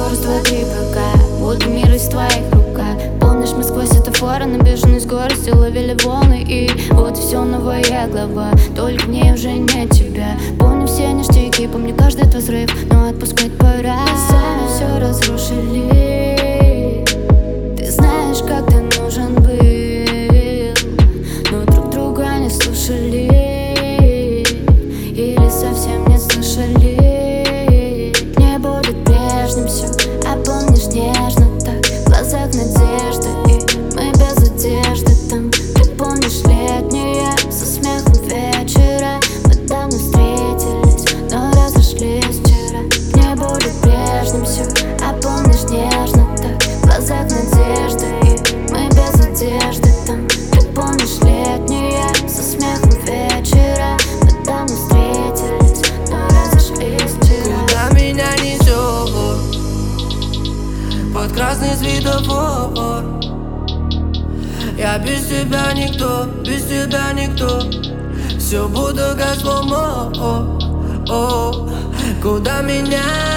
скорость воды пока, будто мир из твоих руках. Помнишь, мы сквозь светофоры на бешеной скорости ловили волны. И вот и все, новая глава, только в ней уже нет тебя. Помню все ништяки, помню каждый твой взрыв, но отпускать пора. Сами все разрушили. Ты знаешь, как ты нужен был, но друг друга не слушали или совсем не слышали. Не будет прежним все, а помнишь нежно так, в глазах надежды, и мы без одежды там. Ты помнишь летние со смехом вечера, мы давно встретились, но разошлись вчера. Не будет прежним все, а помнишь нежно так, в глазах надежды, и мы без одежды там. Ты помнишь летние со смехом вечера, мы давно встретились, но разошлись вчера. Куда меня несет под красный светофор? Я без тебя никто, без тебя никто. Все буду как сломо. Куда меня